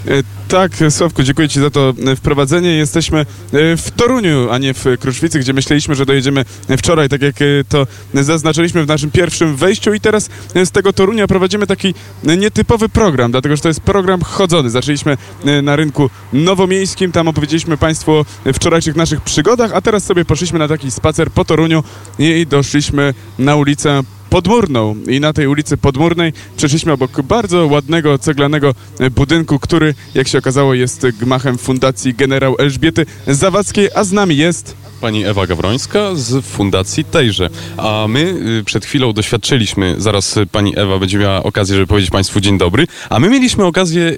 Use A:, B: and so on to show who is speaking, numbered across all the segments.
A: Tak, Sławku, dziękuję Ci za to wprowadzenie. Jesteśmy w Toruniu, a nie w Kruszwicy, gdzie myśleliśmy, że dojedziemy wczoraj, tak jak to zaznaczyliśmy w naszym pierwszym wejściu i teraz z tego Torunia prowadzimy taki nietypowy program, dlatego że to jest program chodzony. Zaczęliśmy na rynku nowomiejskim, tam opowiedzieliśmy Państwu o wczorajszych naszych przygodach, a teraz sobie poszliśmy na taki spacer po Toruniu i doszliśmy na ulicę Podmurną i na tej ulicy Podmurnej przeszliśmy obok bardzo ładnego ceglanego budynku, który, jak się okazało, jest gmachem Fundacji Generał Elżbiety Zawadzkiej, a z nami jest
B: pani Ewa Gawrońska z fundacji tejże. A my przed chwilą doświadczyliśmy, zaraz pani Ewa będzie miała okazję, żeby powiedzieć Państwu dzień dobry, a my mieliśmy okazję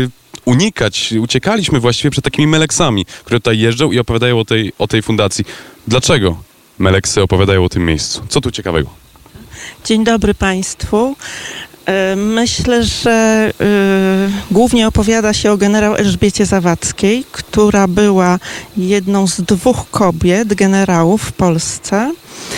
B: uciekaliśmy właściwie przed takimi meleksami, które tutaj jeżdżą i opowiadają o tej fundacji. Dlaczego meleksy opowiadają o tym miejscu? Co tu ciekawego?
C: Dzień dobry Państwu. Myślę, że głównie opowiada się o generał Elżbiecie Zawadzkiej, która była jedną z 2 kobiet generałów w Polsce.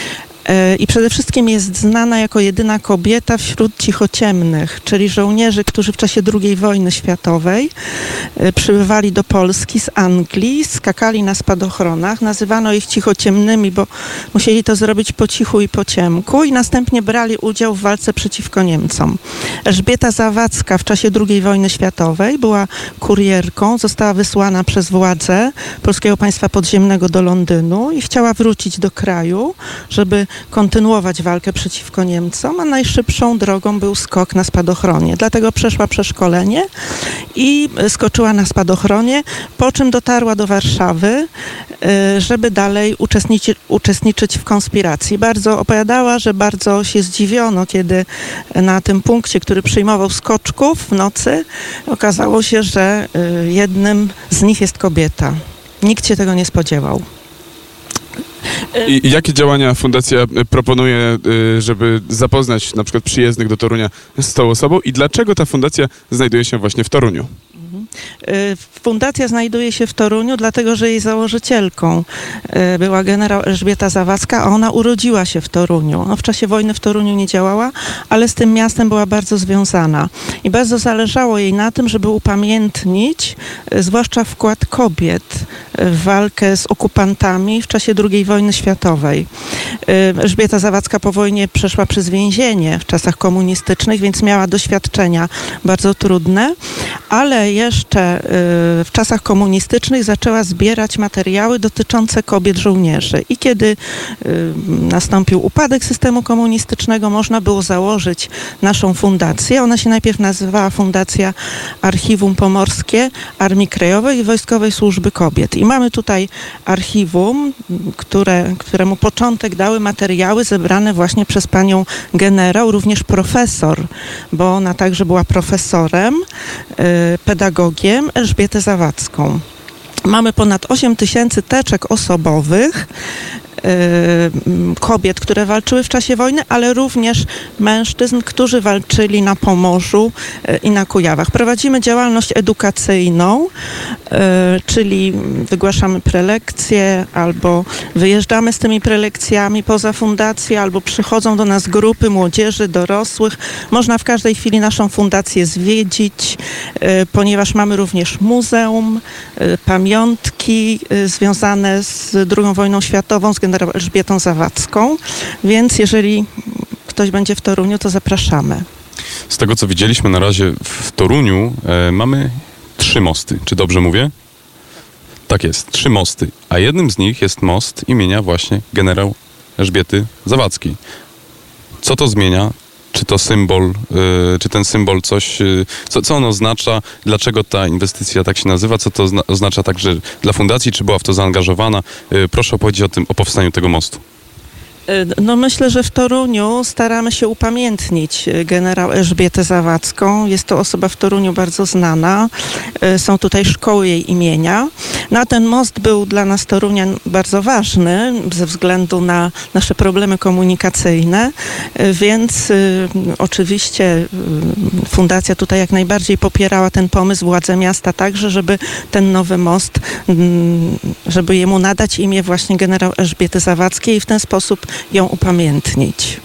C: I przede wszystkim jest znana jako jedyna kobieta wśród cichociemnych, czyli żołnierzy, którzy w czasie II wojny światowej przybywali do Polski z Anglii, skakali na spadochronach, nazywano ich cichociemnymi, bo musieli to zrobić po cichu i po ciemku i następnie brali udział w walce przeciwko Niemcom. Elżbieta Zawadzka w czasie II wojny światowej była kurierką, została wysłana przez władze Polskiego Państwa Podziemnego do Londynu i chciała wrócić do kraju, żeby kontynuować walkę przeciwko Niemcom, a najszybszą drogą był skok na spadochronie. Dlatego przeszła przeszkolenie i skoczyła na spadochronie, po czym dotarła do Warszawy, żeby dalej uczestniczyć w konspiracji. Bardzo opowiadała, że bardzo się zdziwiono, kiedy na tym punkcie, który przyjmował skoczków w nocy, okazało się, że jednym z nich jest kobieta. Nikt się tego nie spodziewał.
A: I jakie działania fundacja proponuje, żeby zapoznać na przykład przyjezdnych do Torunia z tą osobą i dlaczego ta fundacja znajduje się właśnie w Toruniu?
C: Fundacja znajduje się w Toruniu, dlatego że jej założycielką była generał Elżbieta Zawadzka, a ona urodziła się w Toruniu. No, w czasie wojny w Toruniu nie działała, ale z tym miastem była bardzo związana. I bardzo zależało jej na tym, żeby upamiętnić zwłaszcza wkład kobiet w walkę z okupantami w czasie II wojny światowej. Elżbieta Zawadzka po wojnie przeszła przez więzienie w czasach komunistycznych, więc miała doświadczenia bardzo trudne, ale jeszcze w czasach komunistycznych zaczęła zbierać materiały dotyczące kobiet żołnierzy. I kiedy nastąpił upadek systemu komunistycznego, można było założyć naszą fundację. Ona się najpierw nazywała Fundacja Archiwum Pomorskie Armii Krajowej i Wojskowej Służby Kobiet. I mamy tutaj archiwum, któremu początek dały materiały zebrane właśnie przez panią generał, również profesor, bo ona także była profesorem, pedagogiem, Elżbietę Zawadzką. Mamy ponad 8 000 teczek osobowych kobiet, które walczyły w czasie wojny, ale również mężczyzn, którzy walczyli na Pomorzu i na Kujawach. Prowadzimy działalność edukacyjną, czyli wygłaszamy prelekcje albo wyjeżdżamy z tymi prelekcjami poza fundację, albo przychodzą do nas grupy młodzieży, dorosłych. Można w każdej chwili naszą fundację zwiedzić, ponieważ mamy również muzeum, pamiątki związane z II wojną światową, z generał Elżbietą Zawadzką, więc jeżeli ktoś będzie w Toruniu, to zapraszamy.
B: Z tego, co widzieliśmy na razie w Toruniu, mamy 3 mosty. Czy dobrze mówię? Tak jest, 3 mosty. A jednym z nich jest most imienia właśnie generał Elżbiety Zawadzkiej. Co to zmienia? Czy to symbol, czy ten symbol coś, co on oznacza? Dlaczego ta inwestycja tak się nazywa? Co to oznacza także dla fundacji? Czy była w to zaangażowana? Proszę opowiedzieć o powstaniu tego mostu.
C: No myślę, że w Toruniu staramy się upamiętnić generał Elżbietę Zawadzką. Jest to osoba w Toruniu bardzo znana. Są tutaj szkoły jej imienia. No a ten most był dla nas Torunian bardzo ważny ze względu na nasze problemy komunikacyjne, więc oczywiście fundacja tutaj jak najbardziej popierała ten pomysł, władze miasta także, żeby ten nowy most, żeby jemu nadać imię właśnie generał Elżbiety Zawadzkiej i w ten sposób ją upamiętnić.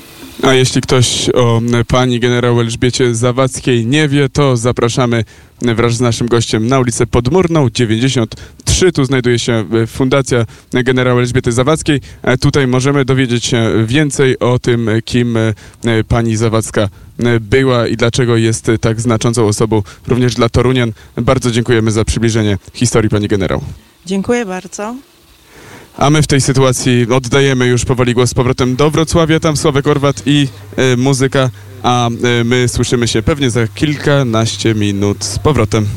A: A jeśli ktoś o pani generał Elżbiecie Zawadzkiej nie wie, to zapraszamy wraz z naszym gościem na ulicę Podmurną 93. Tu znajduje się Fundacja Generała Elżbiety Zawadzkiej. Tutaj możemy dowiedzieć się więcej o tym, kim pani Zawadzka była i dlaczego jest tak znaczącą osobą również dla torunian. Bardzo dziękujemy za przybliżenie historii pani generał.
C: Dziękuję bardzo.
A: A my w tej sytuacji oddajemy już powoli głos z powrotem do Wrocławia. Tam Sławek Orwat i muzyka, a my słyszymy się pewnie za kilkanaście minut z powrotem.